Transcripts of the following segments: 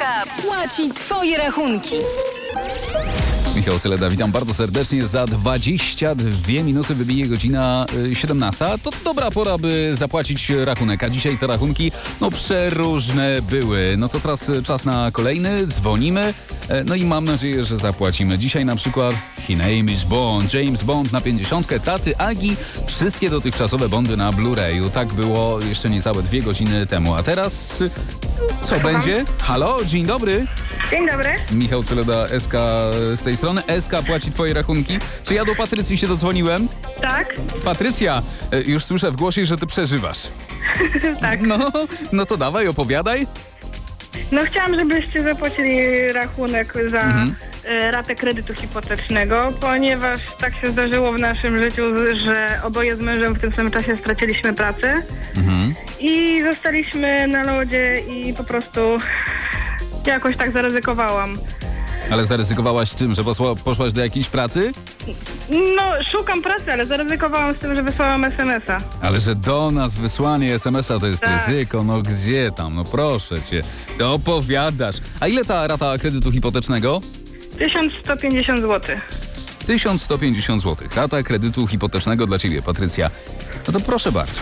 płaci twoje rachunki. Michał Celeda, witam bardzo serdecznie. Za 22 minuty wybije godzina 17. To dobra pora, by zapłacić rachunek. A dzisiaj te rachunki, przeróżne były. To teraz czas na kolejny. Dzwonimy. I mam nadzieję, że zapłacimy. Dzisiaj na przykład His Name is Bond, James Bond na 50, taty Agi. Wszystkie dotychczasowe Bondy na Blu-rayu. Tak było jeszcze niecałe 2 godziny temu. A teraz co będzie? Halo, dzień dobry. Dzień dobry. Michał Celeda, SK z tej strony. SK płaci twoje rachunki. Czy ja do Patrycji się dodzwoniłem? Tak. Patrycja, już słyszę w głosie, że ty przeżywasz. Tak. No to dawaj, opowiadaj. Chciałam, żebyście zapłacili rachunek za ratę kredytu hipotecznego, ponieważ tak się zdarzyło w naszym życiu, że oboje z mężem w tym samym czasie straciliśmy pracę i zostaliśmy na lodzie i po prostu jakoś tak zaryzykowałam. Ale zaryzykowałaś z czym, że poszłaś do jakiejś pracy? Szukam pracy, ale zaryzykowałam z tym, że wysłałam SMS-a. Ale że do nas wysłanie SMS-a to jest ryzyko, gdzie tam, proszę cię. To opowiadasz. A ile ta rata kredytu hipotecznego? 1150 zł. 1150 zł. Rata kredytu hipotecznego dla ciebie, Patrycja. To proszę bardzo.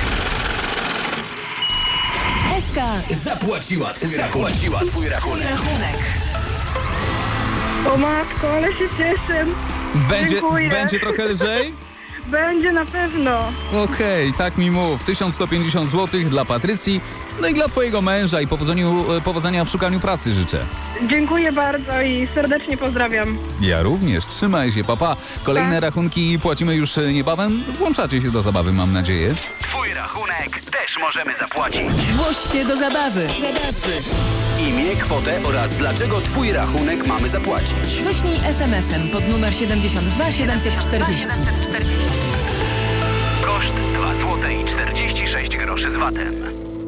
SK zapłaciła twój rachunek. O matko, ale się cieszę. Dziękuję. Będzie trochę lżej? Będzie na pewno. Okej, tak mi mów. 1150 zł dla Patrycji, i dla twojego męża i powodzenia w szukaniu pracy życzę. Dziękuję bardzo i serdecznie pozdrawiam. Ja również. Trzymaj się, papa. Kolejne rachunki płacimy już niebawem. Włączacie się do zabawy, mam nadzieję. Twój rachunek też możemy zapłacić. Zgłoś się do zabawy. Imię, kwotę oraz dlaczego twój rachunek mamy zapłacić. Wyślij SMS-em pod numer 72 740. Koszt 2 zł i 46 groszy z VAT-em.